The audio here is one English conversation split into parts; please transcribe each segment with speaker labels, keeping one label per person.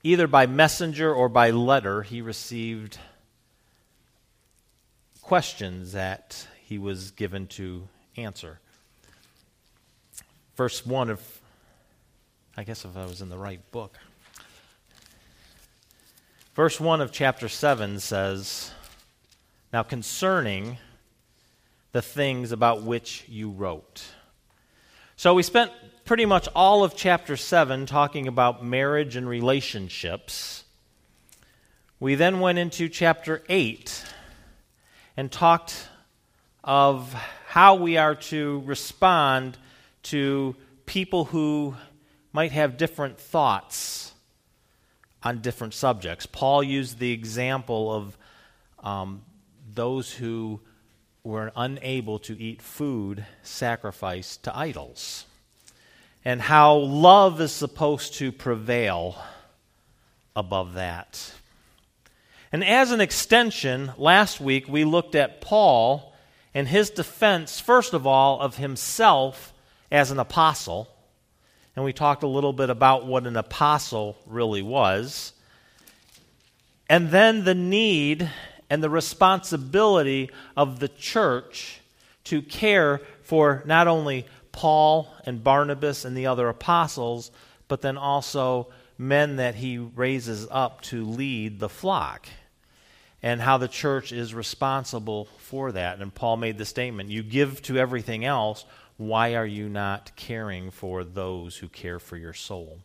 Speaker 1: either by messenger or by letter, he received questions that he was given to answer. Verse 1 of, I guess if I was in the right book. Verse 1 of chapter 7 says, "Now concerning the things about which you wrote." So we spent pretty much all of chapter 7 talking about marriage and relationships. We then went into chapter 8 and talked of how we are to respond to people who might have different thoughts on different subjects. Paul used the example of those who were unable to eat food sacrificed to idols, and how love is supposed to prevail above that. And as an extension, last week we looked at Paul and his defense, first of all, of himself as an apostle. And we talked a little bit about what an apostle really was. And then the need and the responsibility of the church to care for not only Paul and Barnabas and the other apostles, but then also men that he raises up to lead the flock, and how the church is responsible for that. And Paul made the statement, you give to everything else, why are you not caring for those who care for your soul?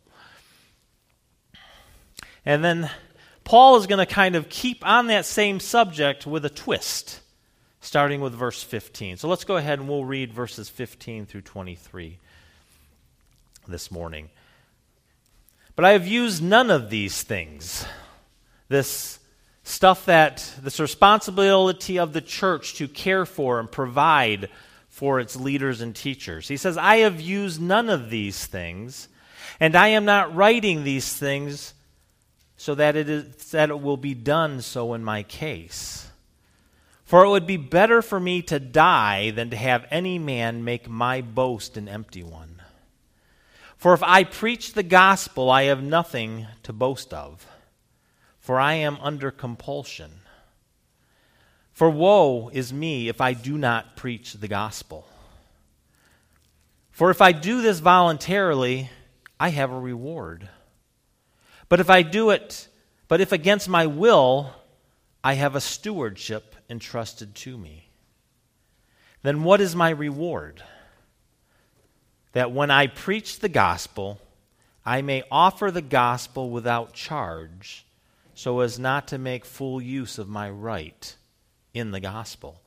Speaker 1: And then Paul is going to kind of keep on that same subject with a twist, starting with verse 15. So let's go ahead and we'll read verses 15 through 23 this morning. "But I have used none of these things," this responsibility of the church to care for and provide for its leaders and teachers. He says, "I have used none of these things, and I am not writing these things so that it will be done so in my case. For it would be better for me to die than to have any man make my boast an empty one. For if I preach the gospel, I have nothing to boast of, for I am under compulsion. For woe is me if I do not preach the gospel. For if I do this voluntarily, I have a reward. But if against my will, I have a stewardship entrusted to me. Then what is my reward? That when I preach the gospel, I may offer the gospel without charge, so as not to make full use of my right in the gospel.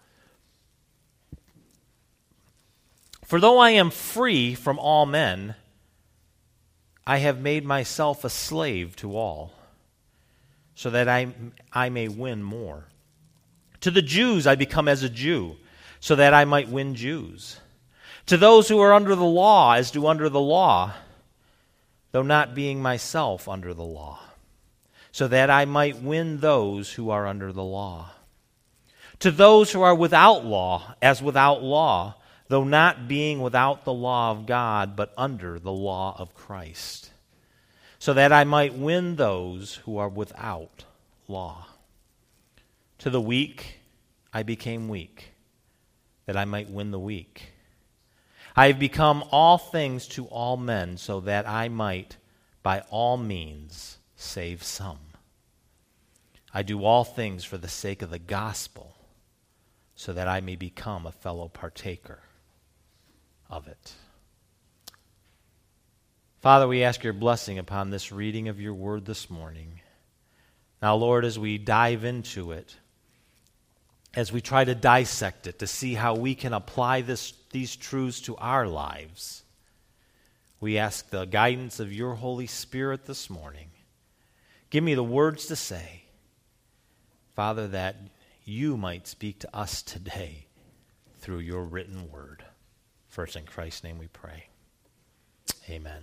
Speaker 1: For though I am free from all men, I have made myself a slave to all, so that I may win more. To the Jews I become as a Jew, so that I might win Jews. To those who are under the law, as do under the law, though not being myself under the law, so that I might win those who are under the law. To those who are without law, as without law, though not being without the law of God, but under the law of Christ, so that I might win those who are without law. To the weak I became weak, that I might win the weak. I have become all things to all men, so that I might by all means save some. I do all things for the sake of the gospel, so that I may become a fellow partaker of it. Father, we ask your blessing upon this reading of your word this morning. Now, Lord, as we dive into it, as we try to dissect it to see how we can apply these truths to our lives, we ask the guidance of your Holy Spirit this morning. Give me the words to say, Father, that you might speak to us today through your written word. First, in Christ's name we pray. Amen.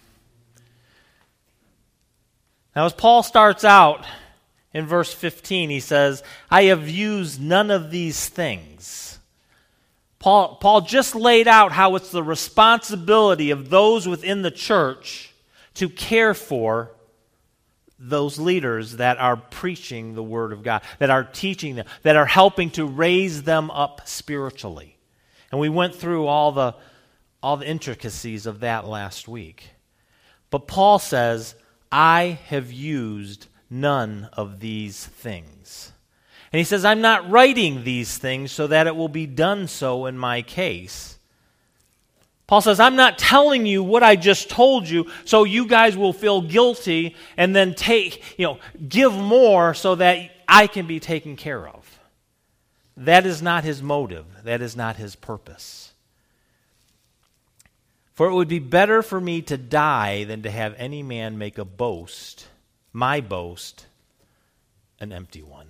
Speaker 1: Now, as Paul starts out in verse 15, he says, I have used none of these things. Paul just laid out how it's the responsibility of those within the church to care for those leaders that are preaching the Word of God, that are teaching them, that are helping to raise them up spiritually. And we went through all the intricacies of that last week. But Paul says, I have used none of these things. And he says, I'm not writing these things so that it will be done so in my case. Paul says, I'm not telling you what I just told you so you guys will feel guilty and then give more so that I can be taken care of. That is not his motive. That is not his purpose. For it would be better for me to die than to have any man make a boast, my boast, an empty one.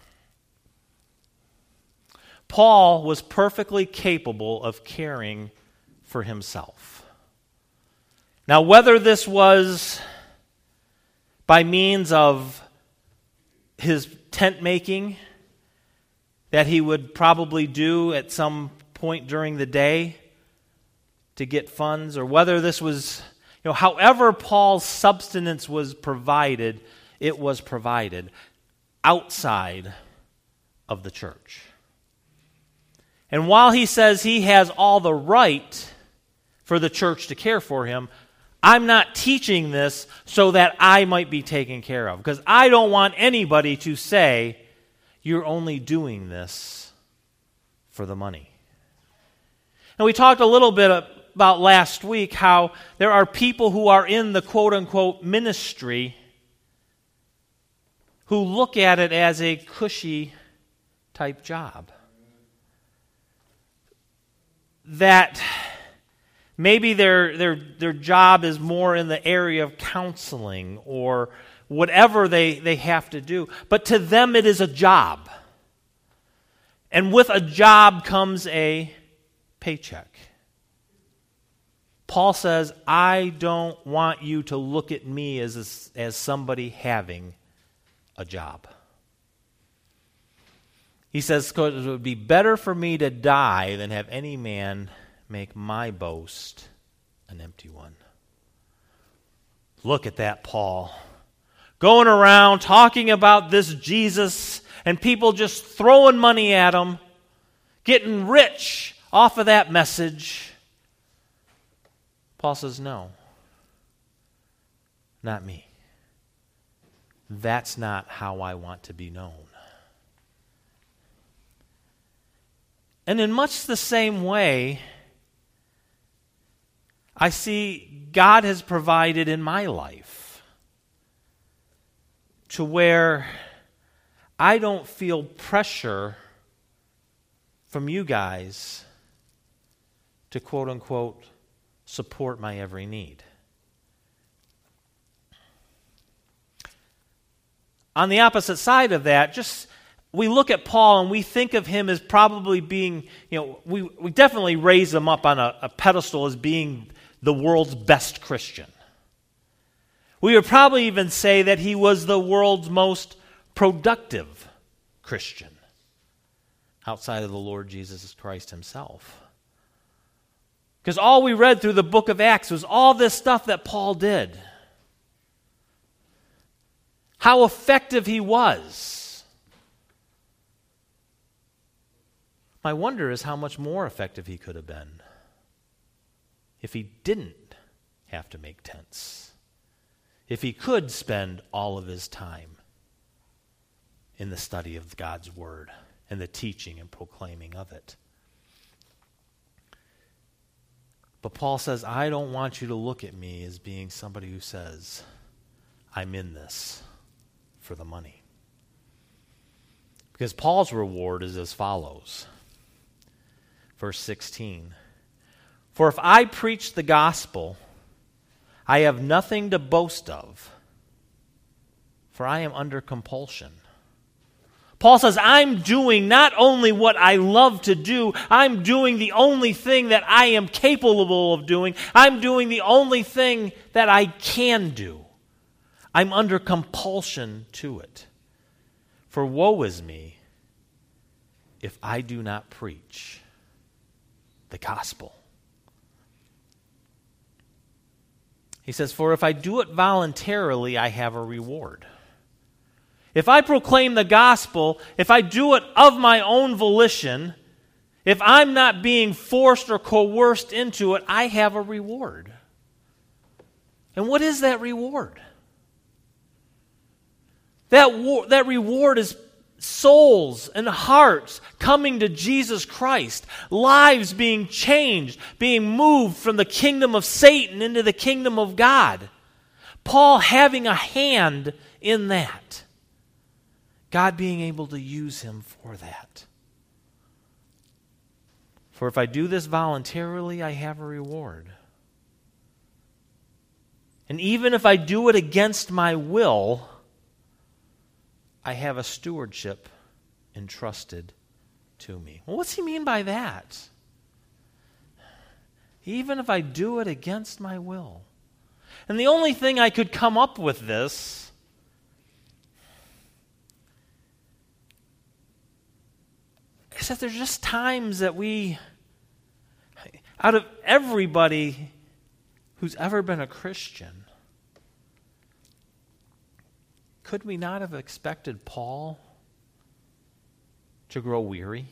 Speaker 1: Paul was perfectly capable of caring for himself. Now, whether this was by means of his tent making that he would probably do at some point during the day to get funds, or whether this was, however Paul's subsistence was provided, it was provided outside of the church. And while he says he has all the right for the church to care for him, I'm not teaching this so that I might be taken care of, because I don't want anybody to say, you're only doing this for the money. And we talked a little bit about last week how there are people who are in the quote-unquote ministry who look at it as a cushy type job. That maybe their job is more in the area of counseling or whatever they have to do. But to them it is a job. And with a job comes a paycheck. Paul says, I don't want you to look at me as somebody having a job. He says, it would be better for me to die than have any man make my boast an empty one. Look at that, Paul. Going around talking about this Jesus and people just throwing money at him, getting rich off of that message. Paul says, no, not me. That's not how I want to be known. And in much the same way, I see God has provided in my life to where I don't feel pressure from you guys to quote-unquote support my every need. On the opposite side of that, we look at Paul and we think of him as probably being, we definitely raise him up on a pedestal as being the world's best Christian. We would probably even say that he was the world's most productive Christian outside of the Lord Jesus Christ himself. Because all we read through the book of Acts was all this stuff that Paul did. How effective he was. My wonder is how much more effective he could have been if he didn't have to make tents. If he could spend all of his time in the study of God's Word and the teaching and proclaiming of it. But Paul says, I don't want you to look at me as being somebody who says, I'm in this for the money. Because Paul's reward is as follows. Verse 16. For if I preach the gospel, I have nothing to boast of, for I am under compulsion. Paul says, I'm doing not only what I love to do, I'm doing the only thing that I am capable of doing. I'm doing the only thing that I can do. I'm under compulsion to it. For woe is me if I do not preach the gospel. He says, "For if I do it voluntarily, I have a reward." If I proclaim the gospel, if I do it of my own volition, if I'm not being forced or coerced into it, I have a reward. And what is that reward? That reward is souls and hearts coming to Jesus Christ, lives being changed, being moved from the kingdom of Satan into the kingdom of God. Paul having a hand in that. God being able to use him for that. For if I do this voluntarily, I have a reward. And even if I do it against my will, I have a stewardship entrusted to me. Well, what's he mean by that? Even if I do it against my will. And the only thing I could come up with this is that there's just times that we, out of everybody who's ever been a Christian, could we not have expected Paul to grow weary,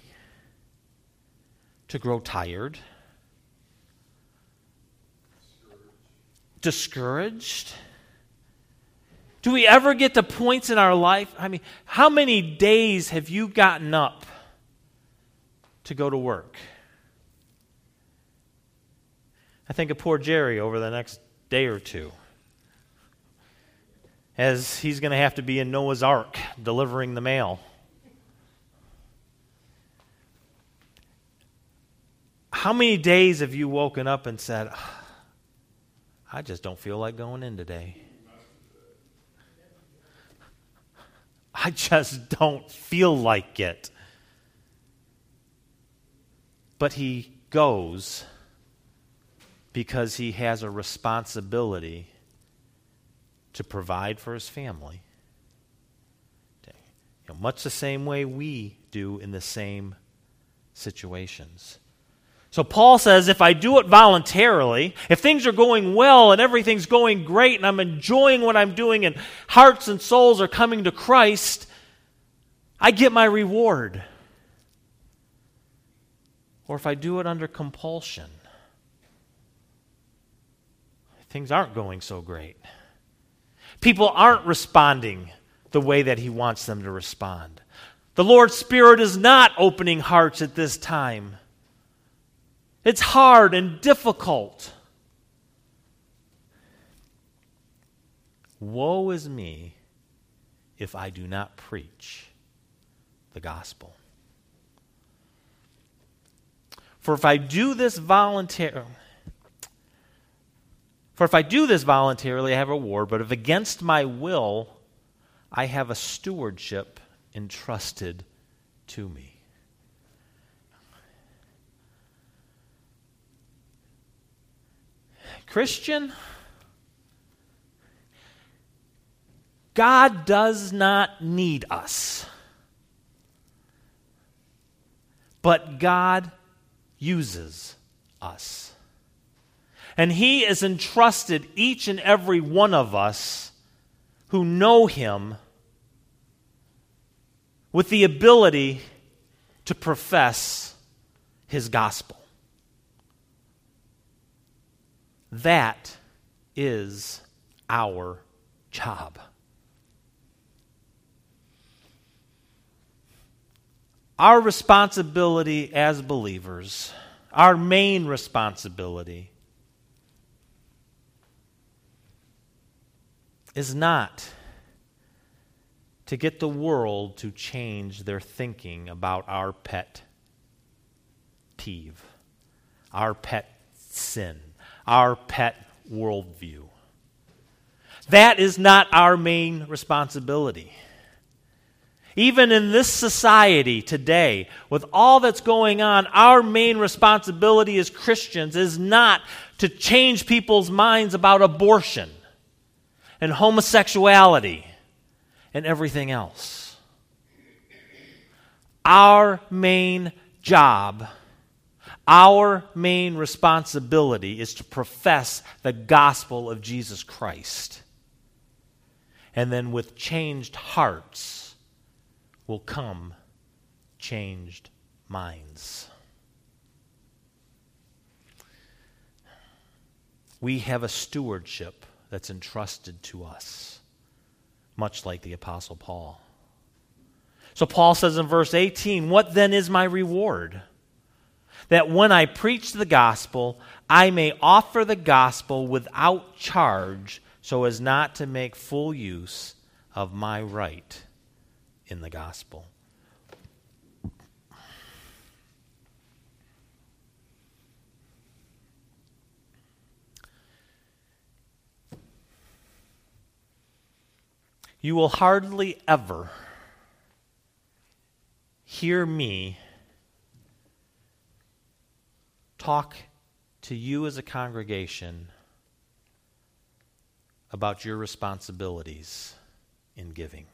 Speaker 1: to grow tired, discouraged? Do we ever get to points in our life? I mean, how many days have you gotten up to go to work? I think of poor Jerry over the next day or two, as he's going to have to be in Noah's Ark delivering the mail. How many days have you woken up and said, I just don't feel like going in today? I just don't feel like it. But he goes because he has a responsibility to provide for his family. Much the same way we do in the same situations. So Paul says, if I do it voluntarily, if things are going well and everything's going great and I'm enjoying what I'm doing and hearts and souls are coming to Christ, I get my reward. Or if I do it under compulsion, things aren't going so great. People aren't responding the way that he wants them to respond. The Lord's Spirit is not opening hearts at this time. It's hard and difficult. Woe is me if I do not preach the gospel. For if I do this voluntarily, I have a reward, but if against my will, I have a stewardship entrusted to me. Christian, God does not need us, but God uses us. And he has entrusted each and every one of us who know him with the ability to profess his gospel. That is our job. Our responsibility as believers, our main responsibility, is not to get the world to change their thinking about our pet peeve, our pet sin, our pet worldview. That is not our main responsibility. Even in this society today, with all that's going on, our main responsibility as Christians is not to change people's minds about abortion and homosexuality and everything else. Our main job, Our main responsibility is to profess the gospel of Jesus Christ. And then with changed hearts will come changed minds. We have a stewardship that's entrusted to us, much like the Apostle Paul. So Paul says in verse 18, "What then is my reward? That when I preach the gospel, I may offer the gospel without charge, so as not to make full use of my right in the gospel." You will hardly ever hear me talk to you as a congregation about your responsibilities in giving.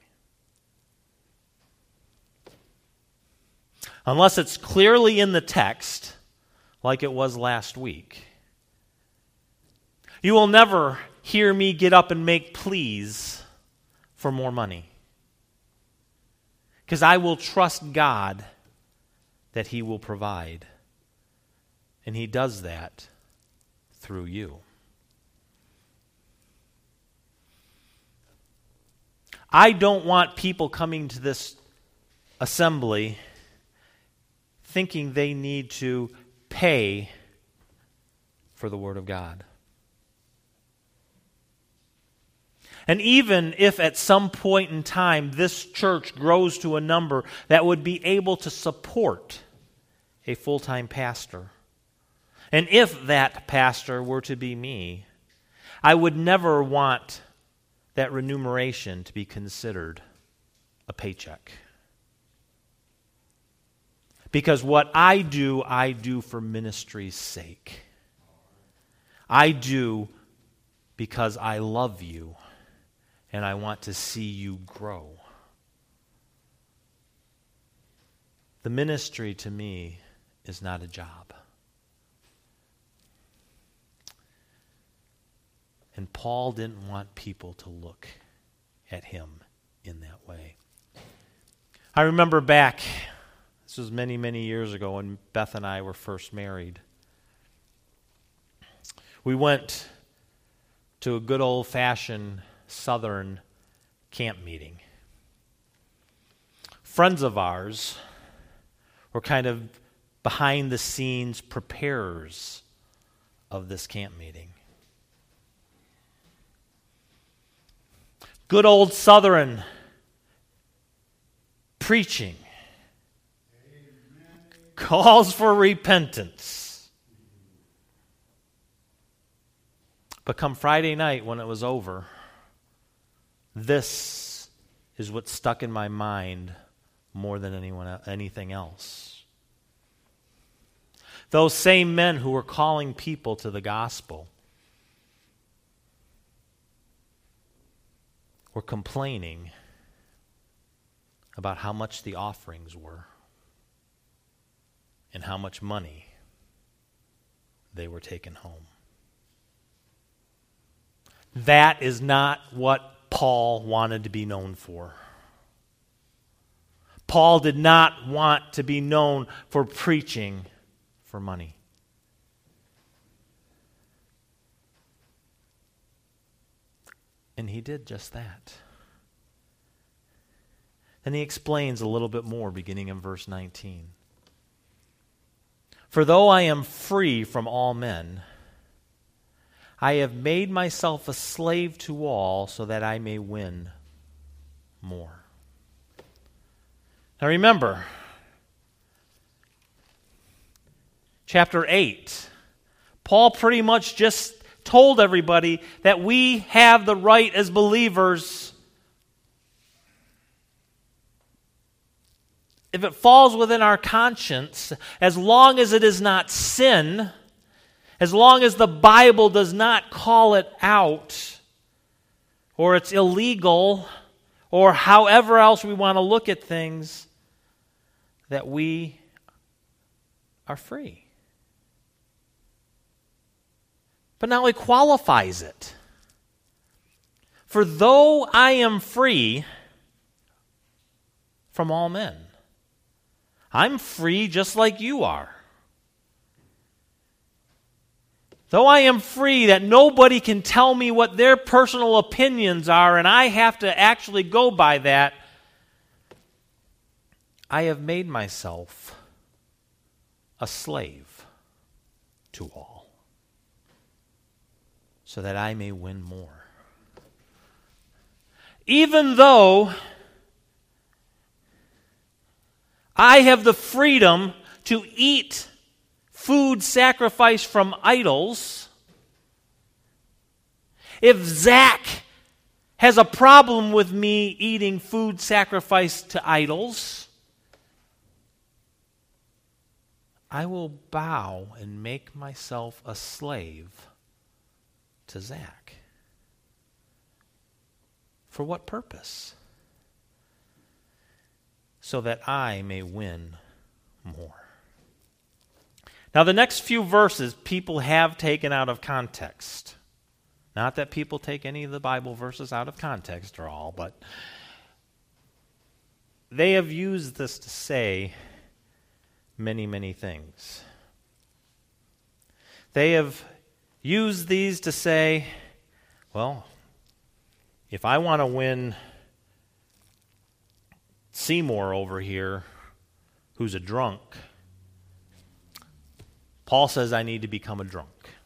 Speaker 1: Unless it's clearly in the text, like it was last week. You will never hear me get up and make pleas for more money. Because I will trust God that He will provide. And He does that through you. I don't want people coming to this assembly thinking they need to pay for the Word of God. And even if at some point in time this church grows to a number that would be able to support a full-time pastor, and if that pastor were to be me, I would never want that remuneration to be considered a paycheck. Because what I do for ministry's sake. I do because I love you and I want to see you grow. The ministry to me is not a job. And Paul didn't want people to look at him in that way. I remember back, this was many, many years ago when Beth and I were first married. We went to a good old-fashioned Southern camp meeting. Friends of ours were kind of behind-the-scenes preparers of this camp meeting. Good old Southern preaching calls for repentance. But come Friday night when it was over, this is what stuck in my mind more than anything else. Those same men who were calling people to the gospel were complaining about how much the offerings were and how much money they were taking home. That is not what Paul wanted to be known for. Paul did not want to be known for preaching for money. And he did just that. Then he explains a little bit more beginning in verse 19. "For though I am free from all men, I have made myself a slave to all so that I may win more." Now remember, chapter 8, Paul pretty much just told everybody that we have the right as believers, if it falls within our conscience, as long as it is not sin, as long as the Bible does not call it out, or it's illegal, or however else we want to look at things, that we are free. But now he qualifies it. For though I am free from all men, I'm free just like you are. Though I am free that nobody can tell me what their personal opinions are and I have to actually go by that, I have made myself a slave to all so that I may win more. Even though I have the freedom to eat food sacrificed from idols, if Zach has a problem with me eating food sacrificed to idols, I will bow and make myself a slave to Zach. For what purpose? So that I may win more. Now, the next few verses people have taken out of context. Not that people take any of the Bible verses out of context at all, but they have used this to say many, many things. They have used these to say, well, if I want to win Seymour over here, who's a drunk, Paul says I need to become a drunk.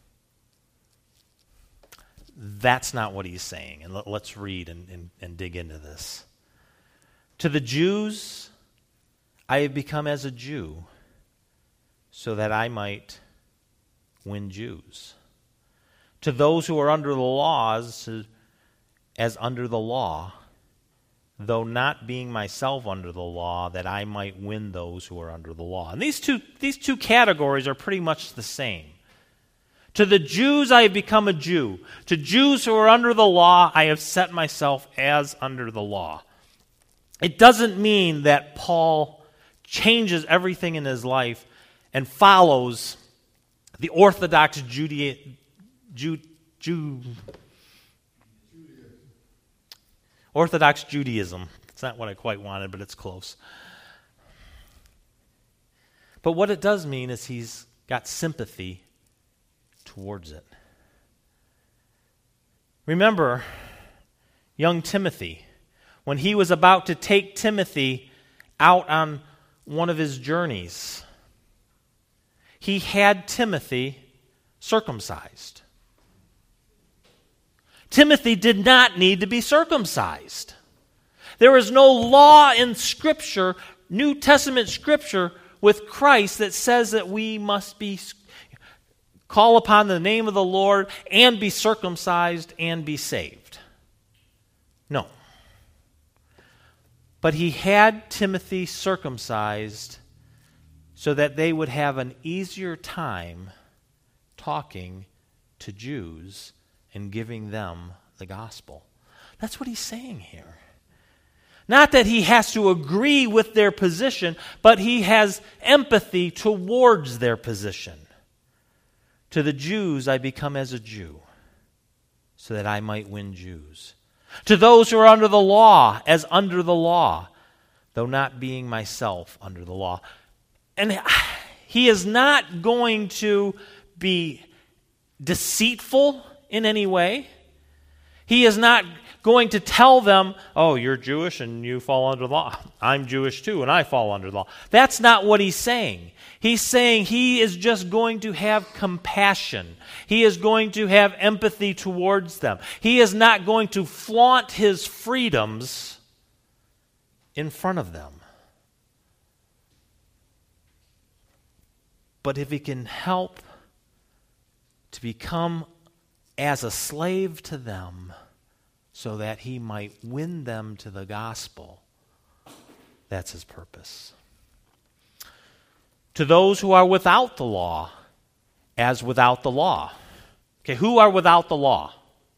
Speaker 1: That's not what he's saying. And let's read and dig into this. To the Jews, I have become as a Jew so that I might win Jews. To those who are under the laws, as under the law, though not being myself under the law, that I might win those who are under the law. And these two categories are pretty much the same. To the Jews I have become a Jew. To Jews who are under the law, I have set myself as under the law. It doesn't mean that Paul changes everything in his life and follows the Orthodox Orthodox Judaism. It's not what I quite wanted, but it's close. But what it does mean is he's got sympathy towards it. Remember young Timothy, when he was about to take Timothy out on one of his journeys, he had Timothy circumcised. Timothy did not need to be circumcised. There is no law in Scripture, New Testament Scripture, with Christ that says that we must call upon the name of the Lord and be circumcised and be saved. No. But he had Timothy circumcised so that they would have an easier time talking to Jews and giving them the gospel. That's what he's saying here. Not that he has to agree with their position, but he has empathy towards their position. To the Jews I become as a Jew, so that I might win Jews. To those who are under the law, as under the law, though not being myself under the law. And he is not going to be deceitful in any way. He is not going to tell them, oh, you're Jewish and you fall under the law. I'm Jewish too and I fall under the law. That's not what he's saying. He's saying he is just going to have compassion. He is going to have empathy towards them. He is not going to flaunt his freedoms in front of them. But if he can help to become as a slave to them so that he might win them to the gospel, that's his purpose. To those who are without the law, as without the law. Okay, who are without the law?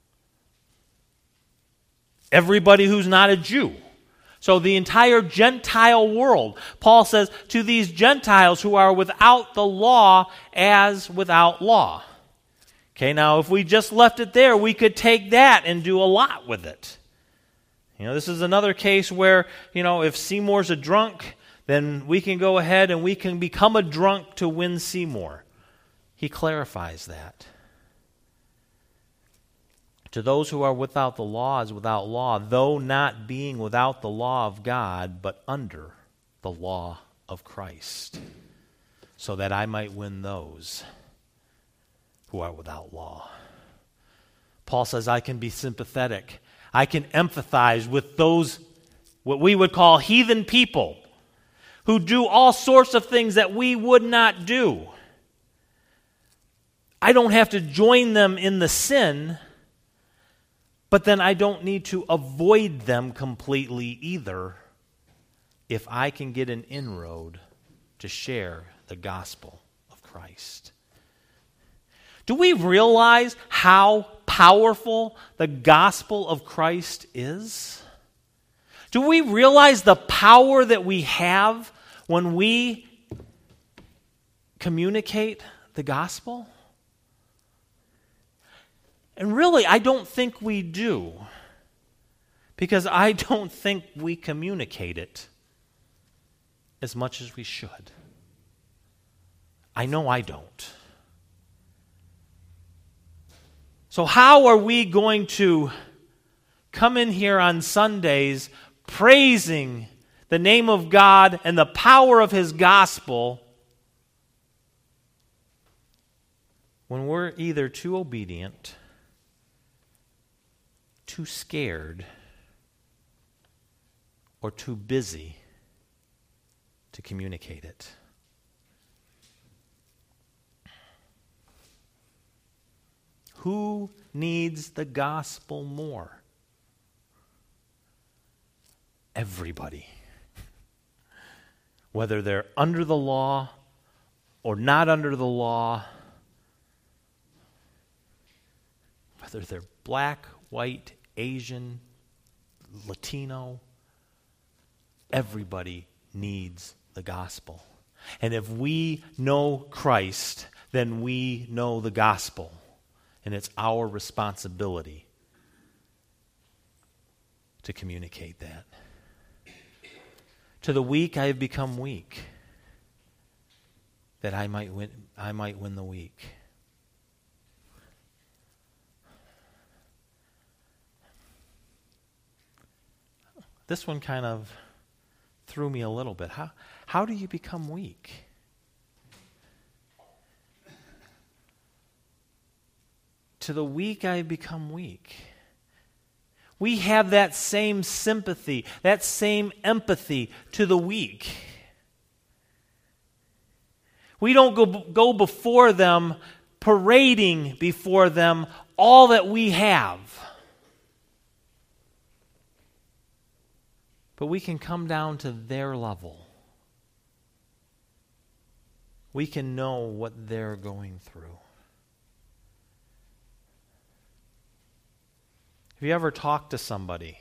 Speaker 1: Everybody who's not a Jew. So the entire Gentile world. Paul says, to these Gentiles who are without the law, as without law. Okay, now if we just left it there, we could take that and do a lot with it. This is another case where, if Seymour's a drunk, then we can go ahead and we can become a drunk to win Seymour. He clarifies that. To those who are without the law is without law, though not being without the law of God, but under the law of Christ, so that I might win those who are without law. Paul says I can be sympathetic. I can empathize with those, what we would call heathen people, who do all sorts of things that we would not do. I don't have to join them in the sin, but then I don't need to avoid them completely either if I can get an inroad to share the gospel of Christ. Do we realize how powerful the gospel of Christ is? Do we realize the power that we have when we communicate the gospel? And really, I don't think we do, because I don't think we communicate it as much as we should. I know I don't. So how are we going to come in here on Sundays praising the name of God and the power of His gospel when we're either too obedient, too scared, or too busy to communicate it? Who needs the gospel more? Everybody. Whether they're under the law or not under the law, whether they're black, white, Asian, Latino, everybody needs the gospel. And if we know Christ, then we know the gospel. And it's our responsibility to communicate that. To the weak I have become weak, that I might win the weak. This one kind of threw me a little bit. How do you become weak? To the weak I have become weak. We have that same sympathy, that same empathy to the weak. We don't go before them, parading before them all that we have. But we can come down to their level. We can know what they're going through. Have you ever talked to somebody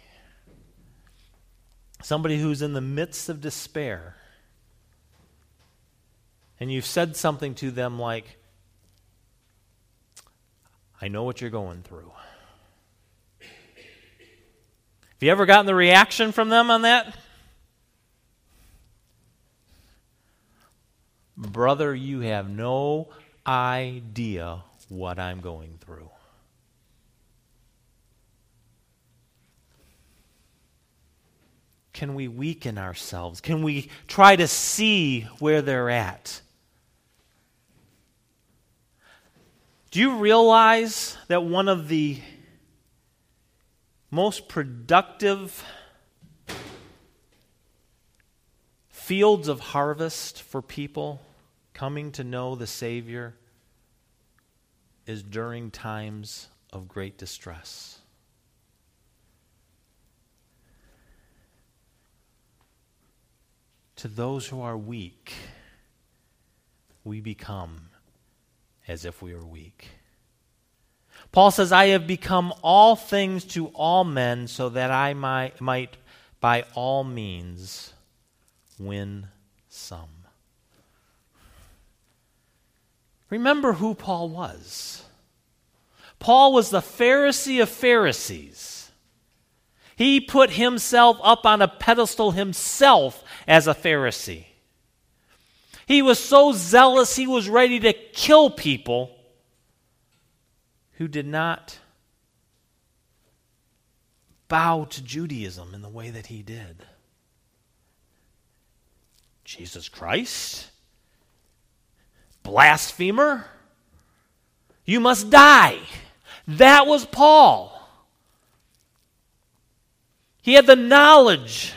Speaker 1: who's in the midst of despair, and you've said something to them like, I know what you're going through? Have you ever gotten the reaction from them on that? Brother, you have no idea what I'm going through. Can we weaken ourselves? Can we try to see where they're at? Do you realize that one of the most productive fields of harvest for people coming to know the Savior is during times of great distress? To those who are weak, we become as if we are weak. Paul says, I have become all things to all men so that I might by all means win some. Remember who Paul was. Paul was the Pharisee of Pharisees. He put himself up on a pedestal himself as a Pharisee. He was so zealous he was ready to kill people who did not bow to Judaism in the way that he did. Jesus Christ? Blasphemer? You must die. That was Paul. He had the knowledge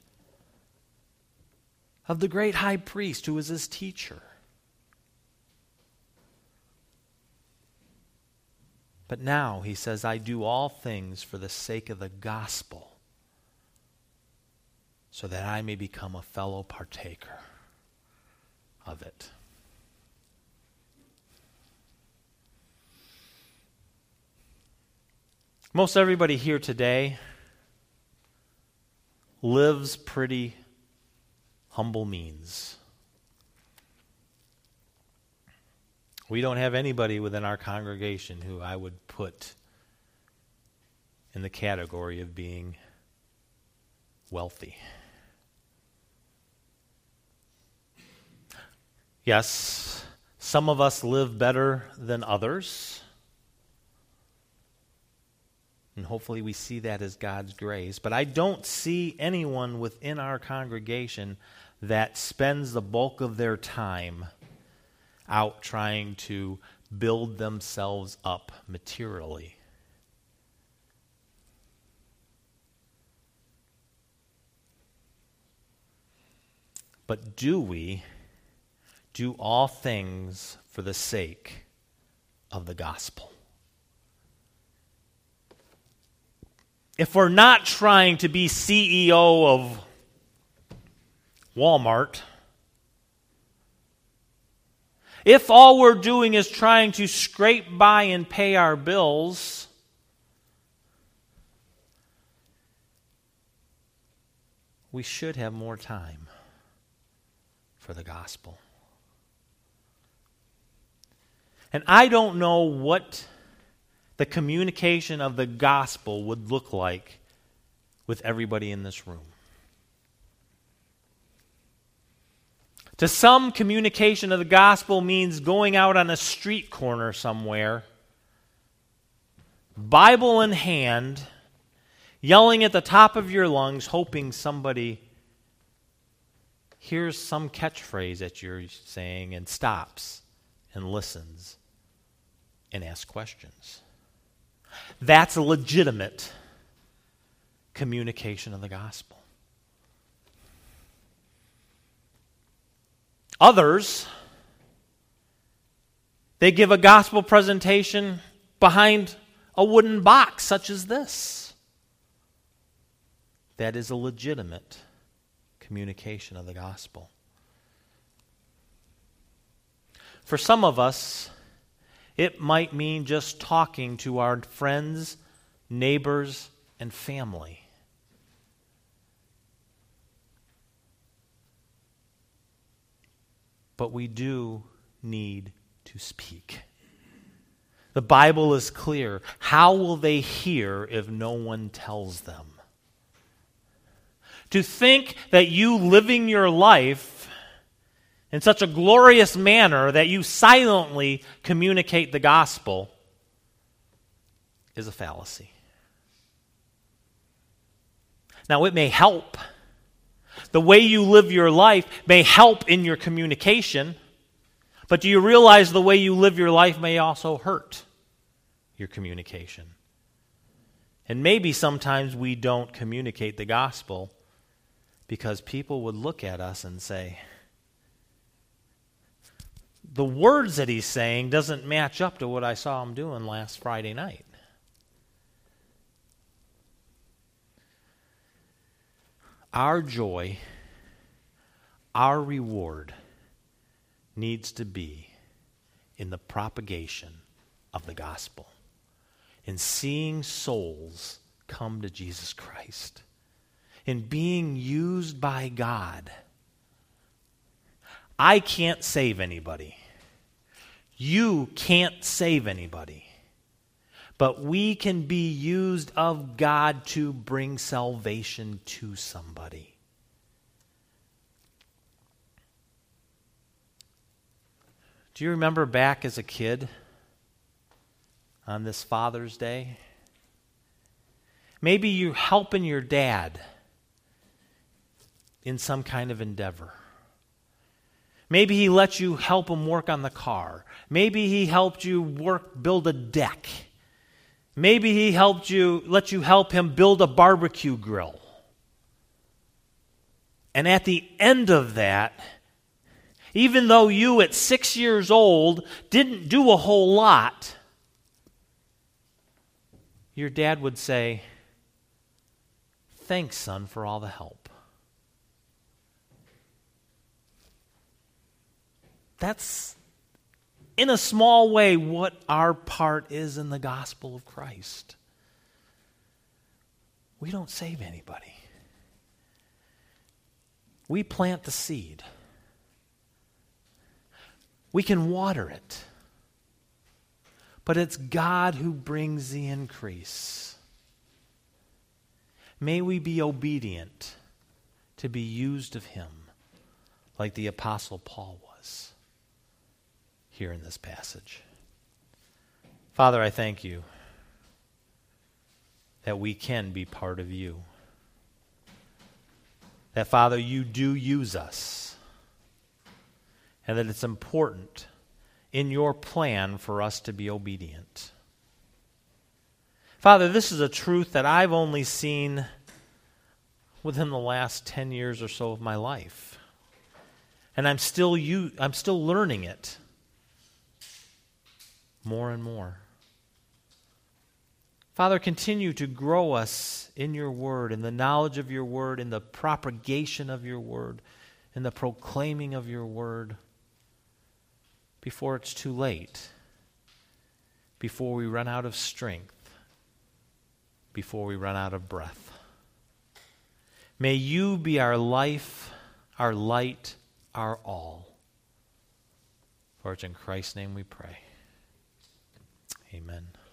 Speaker 1: of the great high priest who was his teacher. But now he says, I do all things for the sake of the gospel, so that I may become a fellow partaker of it. Most everybody here today lives pretty humble means. We don't have anybody within our congregation who I would put in the category of being wealthy. Yes, some of us live better than others. And hopefully we see that as God's grace. But I don't see anyone within our congregation that spends the bulk of their time out trying to build themselves up materially. But do we do all things for the sake of the gospel? If we're not trying to be CEO of Walmart, if all we're doing is trying to scrape by and pay our bills, we should have more time for the gospel. And I don't know what the communication of the gospel would look like with everybody in this room. To some, communication of the gospel means going out on a street corner somewhere, Bible in hand, yelling at the top of your lungs, hoping somebody hears some catchphrase that you're saying and stops and listens and asks questions. That's a legitimate communication of the gospel. Others, they give a gospel presentation behind a wooden box such as this. That is a legitimate communication of the gospel. For some of us, it might mean just talking to our friends, neighbors, and family. But we do need to speak. The Bible is clear. How will they hear if no one tells them? To think that you living your life in such a glorious manner that you silently communicate the gospel is a fallacy. Now, it may help. The way you live your life may help in your communication, but do you realize the way you live your life may also hurt your communication? And maybe sometimes we don't communicate the gospel because people would look at us and say, the words that he's saying doesn't match up to what I saw him doing last Friday night. Our joy, our reward needs to be in the propagation of the gospel, in seeing souls come to Jesus Christ, in being used by God. I can't save anybody. You can't save anybody. but we can be used of God to bring salvation to somebody. Do you remember back as a kid on this Father's Day? Maybe you're helping your dad in some kind of endeavor. Maybe he let you help him work on the car. Maybe he helped you build a deck. Maybe he let you help him build a barbecue grill. And at the end of that, even though you at 6 years old didn't do a whole lot, your dad would say, "Thanks, son, for all the help." That's, in a small way, what our part is in the gospel of Christ. We don't save anybody. We plant the seed. We can water it. But it's God who brings the increase. May we be obedient to be used of Him like the Apostle Paul was here in this passage. Father, I thank you that we can be part of you. That, Father, you do use us. And that it's important in your plan for us to be obedient. Father, this is a truth that I've only seen within the last 10 years or so of my life. And I'm still learning it more and more. Father, continue to grow us in your word, in the knowledge of your word, in the propagation of your word, in the proclaiming of your word, before it's too late, before we run out of strength, before we run out of breath. May you be our life, our light, our all. For it's in Christ's name we pray. Amen.